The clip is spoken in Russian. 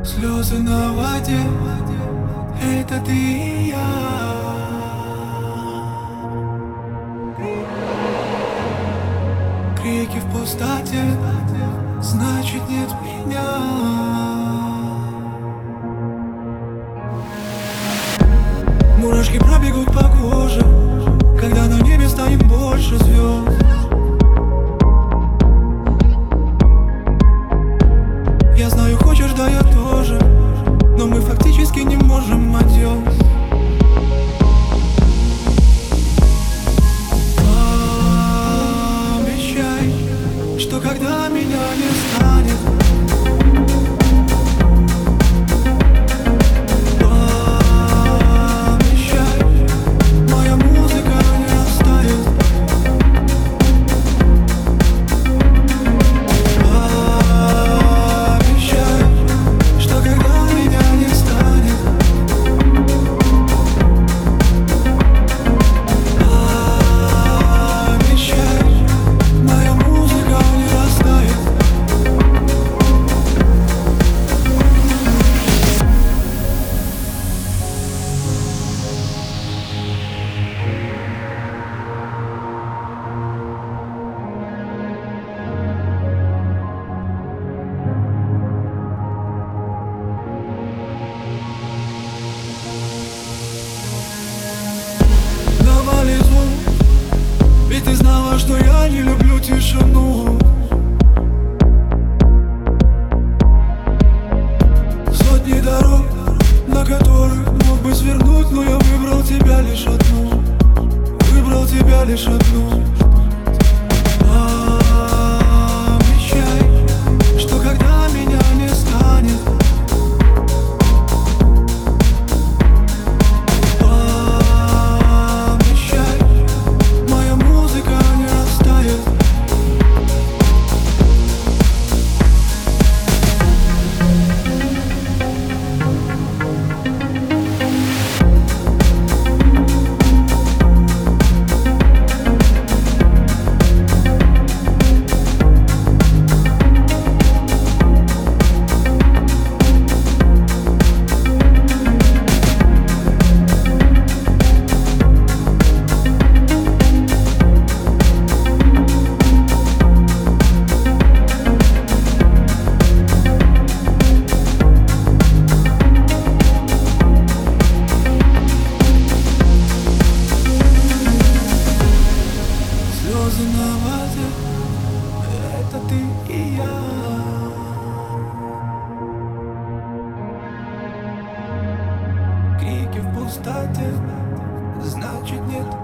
Слезы на воде, это ты и я. Крики в пустоте, значит нет меня. Мурашки пробегут по коже, когда на небе станет больше звезд. Я знаю, хочешь, да я тоже, но мы фактически не можем отделать. Обещай, что когда меня не станет, обещай, моя музыка не растает. Обещай, что когда меня не станет, обещай, моя музыка не растает. Давали звук, ведь ты знала, что я не люблю тишину. Сотни дорог, на которых мог бы свернуть, но я выбрал тебя лишь одну. Выбрал тебя лишь одну. Обещай, что когда меня не станет, обещай, моя музыка не растает. Слезы на воде, это ты и я. Крики в пустоте, значит нет